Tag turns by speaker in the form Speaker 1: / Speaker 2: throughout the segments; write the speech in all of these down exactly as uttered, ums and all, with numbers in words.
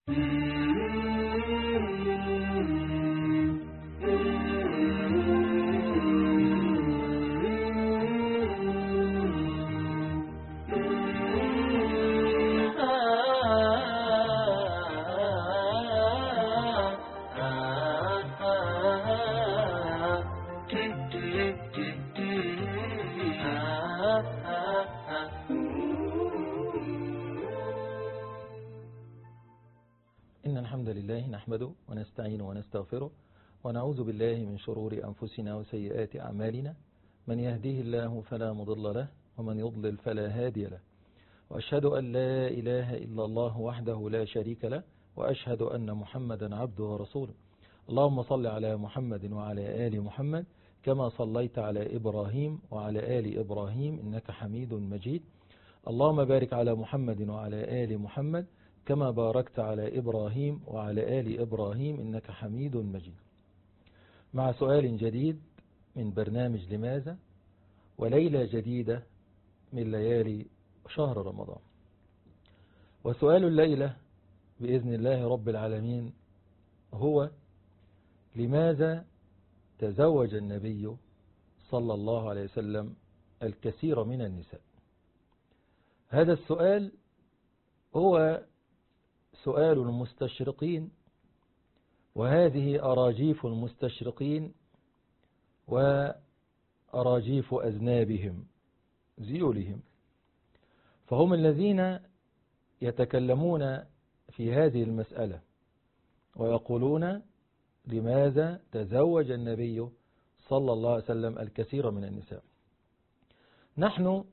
Speaker 1: إن الحمد لله نحمده ونستعين ونستغفره ونعوذ بالله من شرور أنفسنا وسيئات أعمالنا، من يهديه الله فلا مضل له ومن يضلل فلا هادي له، وأشهد أن لا إله إلا الله وحده لا شريك له، وأشهد أن محمدا عبده ورسوله. اللهم صل على محمد وعلى آل محمد كما صليت على إبراهيم وعلى آل إبراهيم إنك حميد مجيد. اللهم بارك على محمد وعلى آل محمد كما باركت على إبراهيم وعلى آل إبراهيم إنك حميد مجيد. مع سؤال جديد من برنامج لماذا، وليلة جديدة من ليالي شهر رمضان. وسؤال الليلة بإذن الله رب العالمين هو: لماذا تزوج النبي صلى الله عليه وسلم الكثير من النساء؟ هذا السؤال هو سؤال المستشرقين، وهذه أراجيف المستشرقين وأراجيف أذنابهم ذيولهم، فهم الذين يتكلمون في هذه المسألة ويقولون: لماذا تزوج النبي صلى الله عليه وسلم الكثير من النساء؟ نحن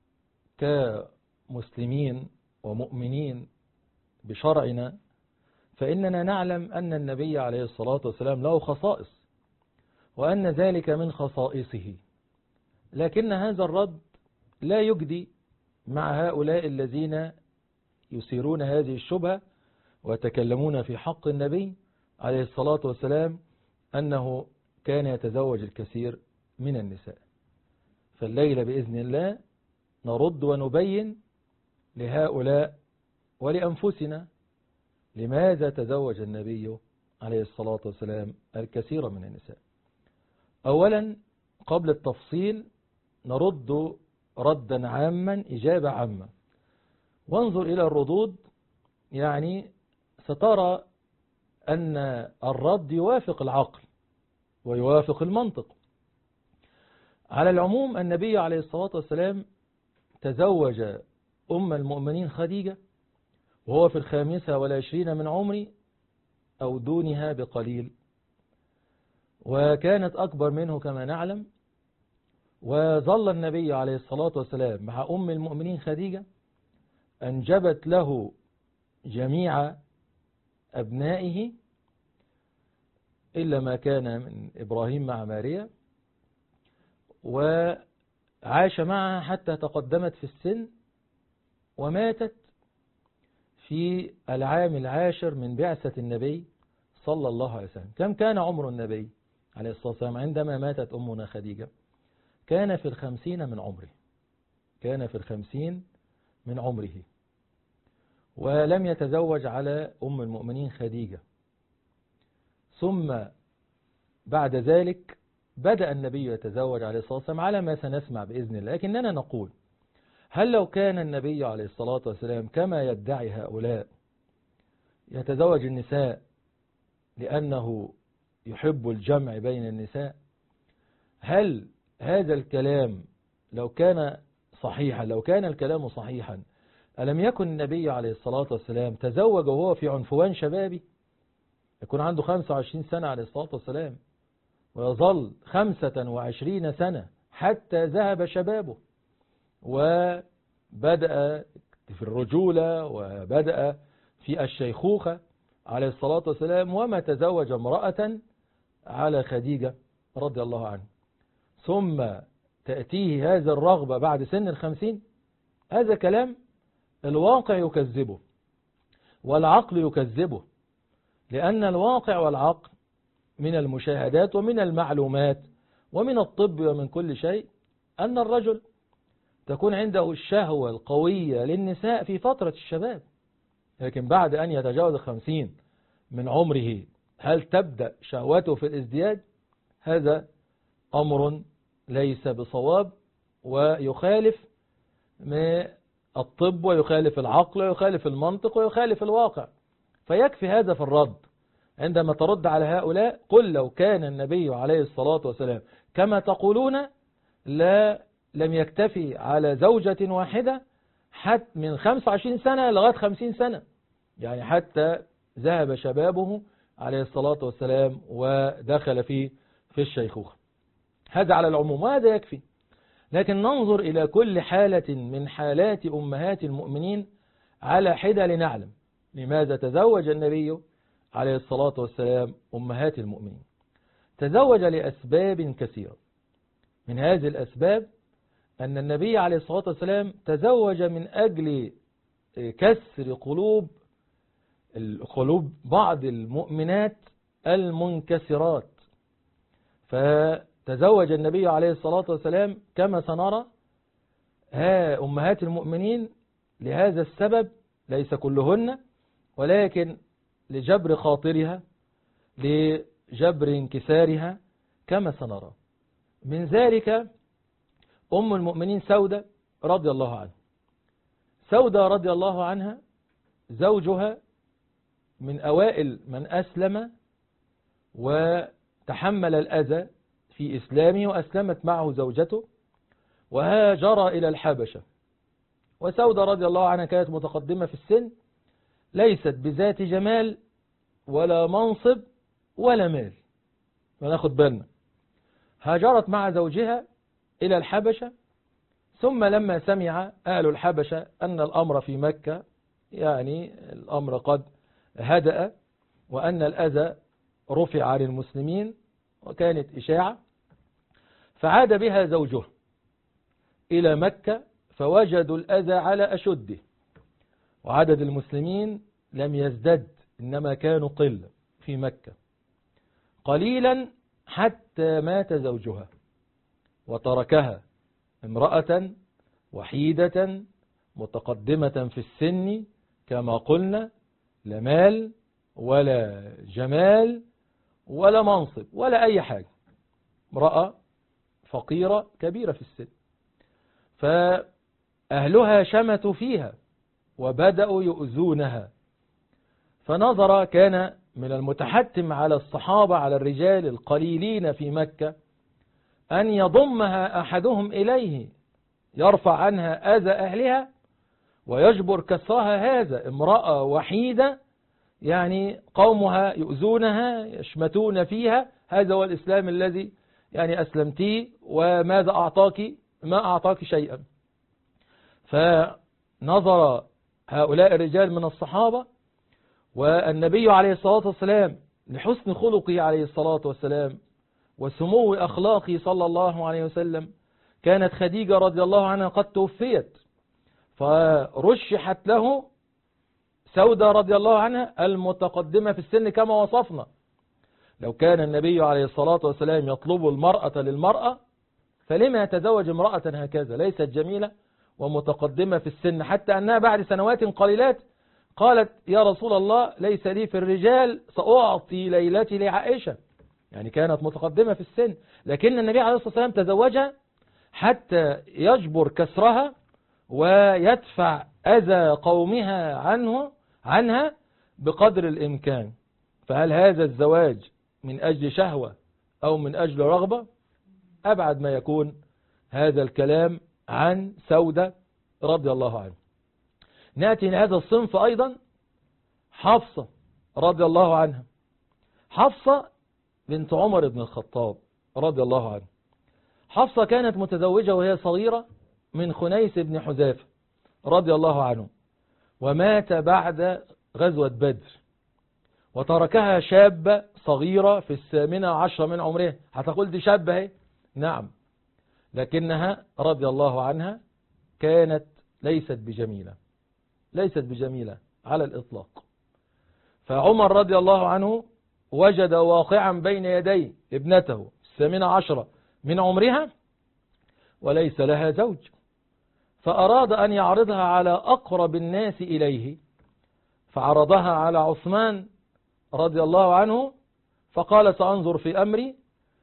Speaker 1: كمسلمين ومؤمنين بشرعنا فإننا نعلم أن النبي عليه الصلاة والسلام له خصائص، وأن ذلك من خصائصه، لكن هذا الرد لا يجدي مع هؤلاء الذين يثيرون هذه الشبهة ويتكلمون في حق النبي عليه الصلاة والسلام أنه كان يتزوج الكثير من النساء. فالليلة بإذن الله نرد ونبين لهؤلاء ولأنفسنا لماذا تزوج النبي عليه الصلاة والسلام الكثير من النساء. أولا، قبل التفصيل نرد ردا عاما إجابة عامة، وانظر إلى الردود، يعني سترى أن الرد يوافق العقل ويوافق المنطق. على العموم النبي عليه الصلاة والسلام تزوج أم المؤمنين خديجة وهو في الخامسة والعشرين من عمري أو دونها بقليل، وكانت أكبر منه كما نعلم. وظل النبي عليه الصلاة والسلام مع أم المؤمنين خديجة، أنجبت له جميع أبنائه إلا ما كان من إبراهيم مع ماريا، وعاش معها حتى تقدمت في السن، وماتت في العام العاشر من بعثة النبي صلى الله عليه وسلم. كم كان عمر النبي عليه الصلاة والسلام عندما ماتت أمنا خديجة؟ كان في الخمسين من عمره، كان في الخمسين من عمره، ولم يتزوج على أم المؤمنين خديجة. ثم بعد ذلك بدأ النبي يتزوج عليه الصلاة والسلام على ما سنسمع بإذن الله. لكننا نقول: هل لو كان النبي عليه الصلاة والسلام كما يدعي هؤلاء يتزوج النساء لأنه يحب الجمع بين النساء، هل هذا الكلام لو كان صحيحا، لو كان الكلام صحيحا، ألم يكن النبي عليه الصلاة والسلام تزوج وهو في عنفوان شبابي؟ يكون عنده خمسة وعشرين سنة عليه الصلاة والسلام، ويظل خمسة وعشرين سنة حتى ذهب شبابه، وبدأ في الرجولة وبدأ في الشيخوخة عليه الصلاة والسلام، وما تزوج امرأة على خديجة رضي الله عنه. ثم تأتيه هذا الرغبة بعد سن الخمسين. هذا كلام الواقع يكذبه والعقل يكذبه، لأن الواقع والعقل من المشاهدات ومن المعلومات ومن الطب ومن كل شيء أن الرجل تكون عنده الشهوة القوية للنساء في فترة الشباب، لكن بعد أن يتجاوز خمسين من عمره هل تبدأ شهوته في الازدياد؟ هذا أمر ليس بصواب، ويخالف من الطب ويخالف العقل ويخالف المنطق ويخالف الواقع. فيكفي هذا في الرد. عندما ترد على هؤلاء قل لو كان النبي عليه الصلاة والسلام كما تقولون لا لم يكتفي على زوجة واحدة حتى من خمس وعشرين سنة لغاية خمسين سنة، يعني حتى ذهب شبابه عليه الصلاة والسلام ودخل في في الشيخوخة. هذا على العموم وهذا يكفي. لكن ننظر إلى كل حالة من حالات أمهات المؤمنين على حدة لنعلم لماذا تزوج النبي عليه الصلاة والسلام أمهات المؤمنين. تزوج لأسباب كثيرة. من هذه الأسباب أن النبي عليه الصلاة والسلام تزوج من أجل كسر قلوب قلوب بعض المؤمنات المنكسرات. فتزوج النبي عليه الصلاة والسلام كما سنرى ها أمهات المؤمنين لهذا السبب، ليس كلهن ولكن لجبر خاطرها، لجبر انكسارها كما سنرى. من ذلك أم المؤمنين سودة رضي الله عنها. سودة رضي الله عنها زوجها من أوائل من أسلم وتحمل الأذى في إسلامه، وأسلمت معه زوجته وهاجر إلى الحبشة. وسودة رضي الله عنها كانت متقدمة في السن، ليست بذات جمال ولا منصب ولا مال، وناخد بالنا. هاجرت مع زوجها إلى الحبشة، ثم لما سمع أهل الحبشة أن الأمر في مكة يعني الأمر قد هدأ وأن الأذى رفع عن المسلمين وكانت إشاعة، فعاد بها زوجها إلى مكة فوجدوا الأذى على أشده، وعدد المسلمين لم يزدد إنما كانوا قلة في مكة قليلا، حتى مات زوجها وتركها امرأة وحيدة متقدمة في السن كما قلنا، لا مال ولا جمال ولا منصب ولا أي حاجة، امرأة فقيرة كبيرة في السن. فأهلها شمتوا فيها وبدأوا يؤذونها، فنظر كان من المتحتم على الصحابة على الرجال القليلين في مكة أن يضمها أحدهم إليه يرفع عنها أذى أهلها ويجبر كسرها. هذا امرأة وحيدة يعني قومها يؤذونها يشمتون فيها، هذا هو الإسلام الذي يعني أسلمتيه وماذا أعطاك؟ ما أعطاك شيئا. فنظر هؤلاء الرجال من الصحابة والنبي عليه الصلاة والسلام لحسن خلقه عليه الصلاة والسلام وسمو أخلاقه صلى الله عليه وسلم، كانت خديجة رضي الله عنها قد توفيت، فرشحت له سودة رضي الله عنها المتقدمة في السن كما وصفنا. لو كان النبي عليه الصلاة والسلام يطلب المرأة للمرأة فلما يتزوج امرأة هكذا ليست جميلة ومتقدمة في السن، حتى أنها بعد سنوات قليلات قالت يا رسول الله ليس لي في الرجال سأعطي ليلتي لعائشة، يعني كانت متقدمة في السن، لكن النبي عليه الصلاة والسلام تزوجها حتى يجبر كسرها ويدفع أذى قومها عنه عنها بقدر الإمكان. فهل هذا الزواج من أجل شهوة أو من أجل رغبة؟ أبعد ما يكون هذا الكلام عن سودة رضي الله عنه. نأتي لهذا الصنف أيضا حفصة رضي الله عنها. حفصة بنت عمر بن الخطاب رضي الله عنه. حفصة كانت متزوجة وهي صغيرة من خنيس بن حذافة رضي الله عنه، ومات بعد غزوة بدر، وتركها شابة صغيرة في الثامنة عشرة من عمرها. هتقول دي شابة هي، نعم، لكنها رضي الله عنها كانت ليست بجميلة، ليست بجميلة على الإطلاق. فعمر رضي الله عنه وجد واقعا بين يدي ابنته الثامنة عشرة من عمرها وليس لها زوج، فأراد أن يعرضها على أقرب الناس إليه، فعرضها على عثمان رضي الله عنه فقال سأنظر في أمري،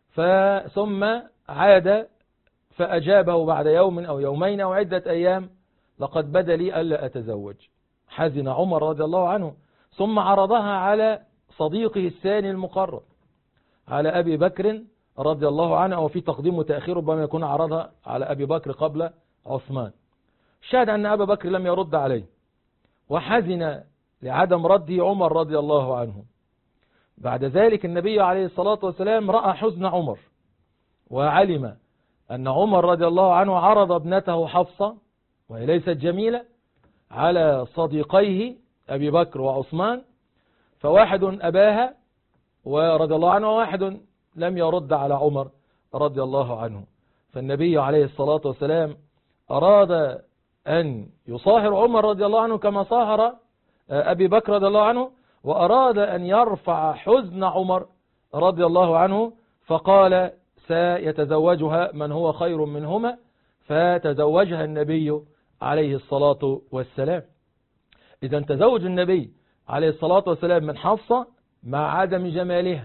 Speaker 1: ثم عاد فأجابه بعد يوم أو يومين أو عدة أيام لقد بدا لي ألا أتزوج. حزن عمر رضي الله عنه، ثم عرضها على صديقه الثاني المقرب على أبي بكر رضي الله عنه، أو في تقديم وتأخير ربما يكون عرضها على أبي بكر قبل عثمان. شاهد أن أبا بكر لم يرد عليه، وحزن لعدم رده عمر رضي الله عنه. بعد ذلك النبي عليه الصلاة والسلام رأى حزن عمر، وعلم أن عمر رضي الله عنه عرض ابنته حفصة وهي ليست جميلة على صديقيه أبي بكر وعثمان، فواحد أباها ورضي الله عنه، وواحد لم يرد على عمر رضي الله عنه. فالنبي عليه الصلاة والسلام أراد أن يصاهر عمر رضي الله عنه كما صاهر أبي بكر رضي الله عنه، وأراد أن يرفع حزن عمر رضي الله عنه، فقال سيتزوجها من هو خير منهما، فتزوجها النبي عليه الصلاة والسلام. إذا تزوج النبي عليه الصلاة والسلام من حفصة مع عدم جمالها،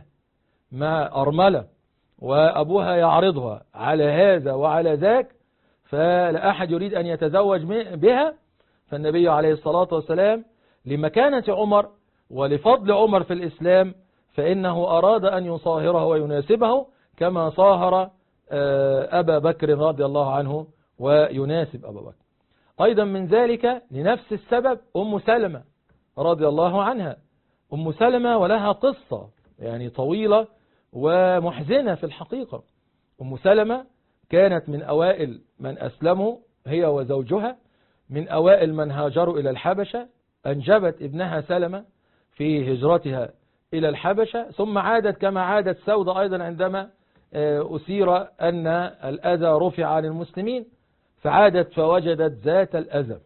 Speaker 1: مع أرملة وأبوها يعرضها على هذا وعلى ذاك، فلا أحد يريد أن يتزوج بها. فالنبي عليه الصلاة والسلام لمكانة عمر ولفضل عمر في الإسلام فإنه أراد أن يصاهره ويناسبه كما صاهر أبا بكر رضي الله عنه ويناسب أبا بكر. أيضا من ذلك لنفس السبب أم سلمة رضي الله عنها. أم سلمة ولها قصة يعني طويلة ومحزنة في الحقيقة. أم سلمة كانت من أوائل من أسلموا هي وزوجها، من أوائل من هاجروا إلى الحبشة، أنجبت ابنها سلمة في هجرتها إلى الحبشة، ثم عادت كما عادت سودة أيضا عندما أثير أن الأذى رفع عن المسلمين، فعادت فوجدت ذات الأذى.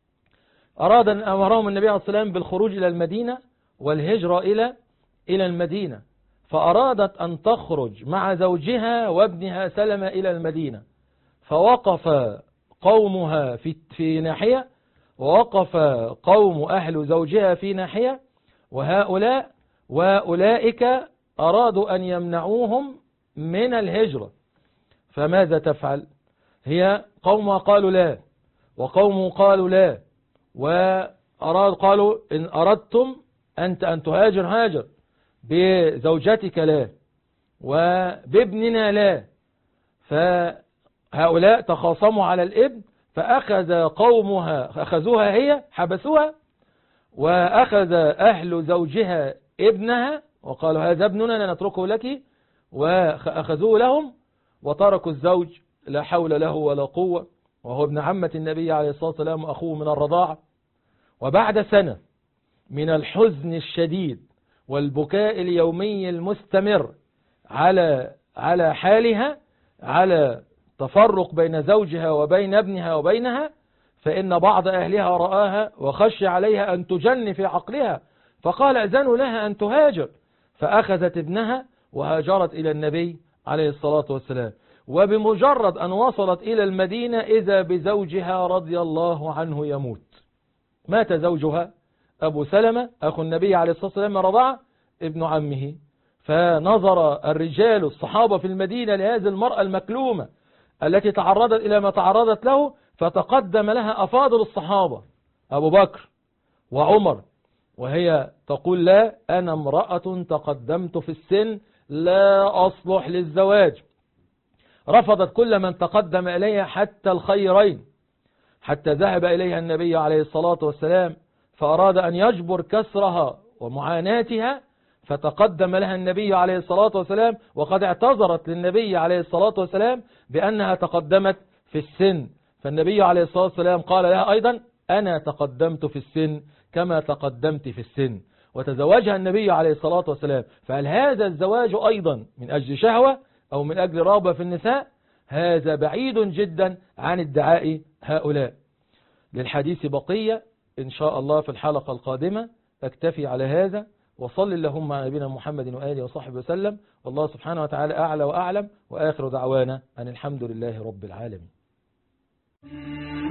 Speaker 1: أراد أن أمرهم النبي عليه الصلاة والسلام بالخروج إلى المدينة والهجرة إلى إلى المدينة، فأرادت أن تخرج مع زوجها وابنها سلمة إلى المدينة، فوقف قومها في في ناحية، ووقف قوم أهل زوجها في ناحية، وهؤلاء وأولئك أرادوا أن يمنعوهم من الهجرة. فماذا تفعل؟ هي قوم قالوا لا، وقوم قالوا لا، وأراد قالوا إن أردتم أنت أن تهاجر هاجر، بزوجتك لا، وبابننا لا. فهؤلاء تخاصموا على الابن، فأخذ قومها أخذوها هي حبسوها، وأخذ أهل زوجها ابنها وقالوا هذا ابننا لا نتركه لك، وأخذوه لهم وتركوا الزوج لا حول له ولا قوة، وهو ابن عمة النبي عليه الصلاة والسلام وأخوه من الرضاعة. وبعد سنة من الحزن الشديد والبكاء اليومي المستمر على على حالها، على تفرق بين زوجها وبين ابنها وبينها، فإن بعض أهلها رآها وخشي عليها أن تجن في عقلها، فقال أذنوا لها أن تهاجر، فأخذت ابنها وهاجرت إلى النبي عليه الصلاة والسلام. وبمجرد أن وصلت إلى المدينة إذا بزوجها رضي الله عنه يموت. مات زوجها أبو سلمة أخو النبي عليه الصلاة والسلام رضع ابن عمه، فنظر الرجال الصحابة في المدينة لهذه المرأة المكلومة التي تعرضت إلى ما تعرضت له، فتقدم لها أفاضل الصحابة أبو بكر وعمر، وهي تقول لا أنا امرأة تقدمت في السن لا أصلح للزواج. رفضت كل من تقدم إليها حتى الخيرين، حتى ذهب إليها النبي عليه الصلاة والسلام فأراد أن يجبر كسرها ومعاناتها، فتقدم لها النبي عليه الصلاة والسلام وقد اعتذرت للنبي عليه الصلاة والسلام بأنها تقدمت في السن، فالنبي عليه الصلاة والسلام قال لها أيضا أنا تقدمت في السن كما تقدمت في السن، وتزوجها النبي عليه الصلاة والسلام. فهل هذا الزواج أيضا من أجل شهوة أو من أجل رغبة في النساء؟ هذا بعيد جدا عن ادعاء هؤلاء. للحديث بقية إن شاء الله في الحلقة القادمة. أكتفي على هذا، وصل اللهم على نبينا محمد وآله وصحبه وسلم، والله سبحانه وتعالى أعلى وأعلم، وآخر دعوانا أن الحمد لله رب العالمين.